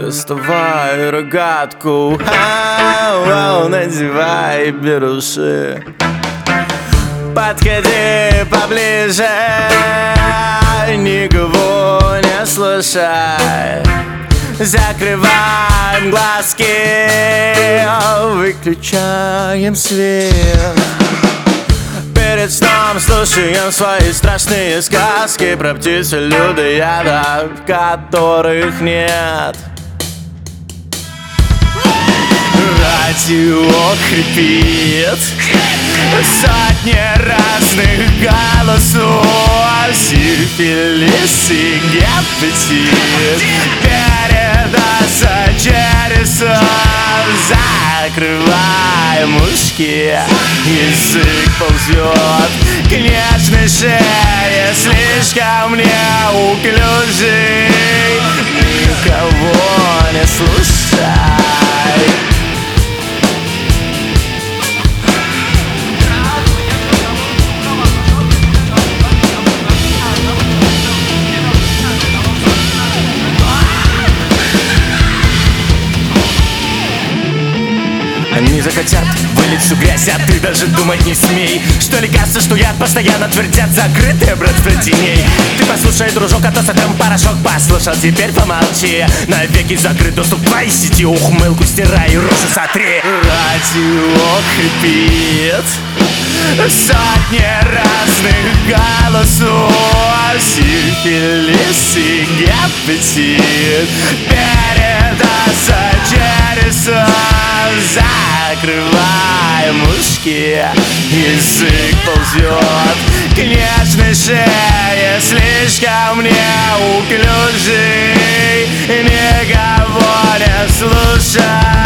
Доставай рогатку, надевай беруши. Подходи поближе, никого не слушай. Закрываем глазки, выключаем свет. Перед сном слушаем свои страшные сказки про птиц и людоедов, которых нет. Радио хрипит, сотни разных голосов, сифилис и гепатит. Передаться через сон. Закрываем ушки, язык ползет к нежной шее, слишком неуклюжий. Никого не слушай. Они захотят вылить всю грязь, а ты даже думать не смей. Что лекарства, что яд, постоянно твердят закрытые, брат, про теней. Ты послушай, дружок, а то сотрем порошок. Послушал, теперь помолчи. Навеки закрыт доступ к твоей сети. Ухмылку стирай и рожу сотри. Радио хрипит, сотни разных голосов, сифилис и гепатит. Передаться через сон. Закрываем ушки, язык ползет к нежной шее, слишком неуклюжий. Никого не слушай.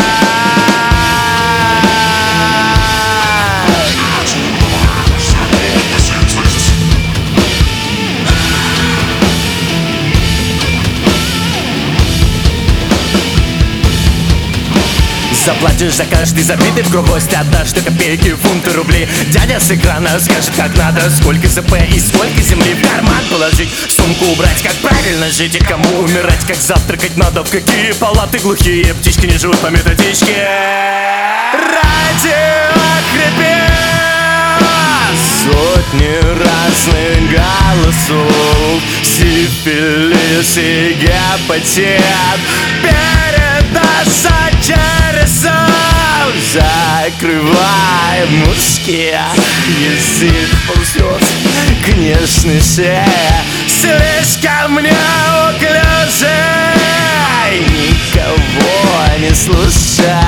Заплатишь за каждый забитый в гвоздь, отдашь ты копейки, фунты, рубли. Дядя с экрана скажет, как надо, сколько ЗП и сколько земли в карман положить, сумку убрать, как правильно жить и кому умирать, как завтракать надо, в какие палаты глухие птички не живут по методичке. Радио хрипит, сотни разных голосов, сифилис и гепатит. Передаться через сон. Закрываем ушки, язык ползет к нежной шее, слишком неуклюжий. Никого не слушай.